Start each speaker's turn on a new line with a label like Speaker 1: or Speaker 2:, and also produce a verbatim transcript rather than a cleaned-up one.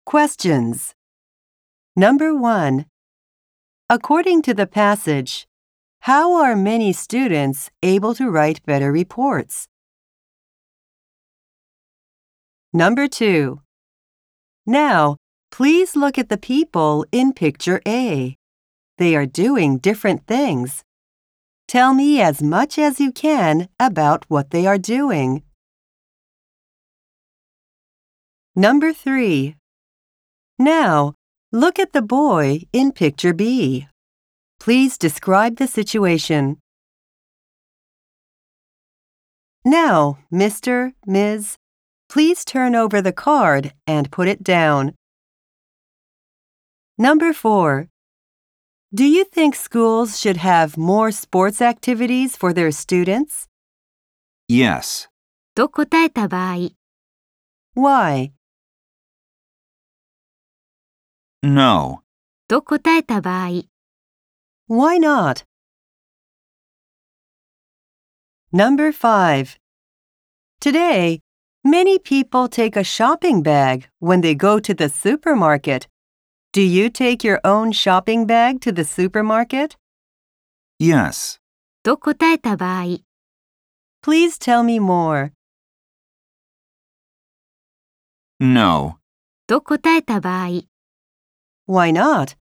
Speaker 1: Questions. Number one. According to the passage, how are many students able to write better reports? Number two. Now, please look at the people in picture A. They are doing different things. Tell me as much as you can about what they are doing. Number three. Now, look at the boy in picture B. Please describe the situation. Now, Mister, Miz, please turn over the card and put it down. Number four. Do you think schools should have more sports activities for their students?
Speaker 2: Yes.
Speaker 3: と答えた場合、
Speaker 1: Why?
Speaker 2: No.
Speaker 3: と答えた場合、
Speaker 1: Why not? Number five. Today, many people take a shopping bag when they go to the supermarket. Do you take your own shopping bag to the supermarket?
Speaker 2: Yes.
Speaker 3: と答えた場合、
Speaker 1: Please tell me more.
Speaker 2: No.
Speaker 3: と答えた場合、
Speaker 1: Why not?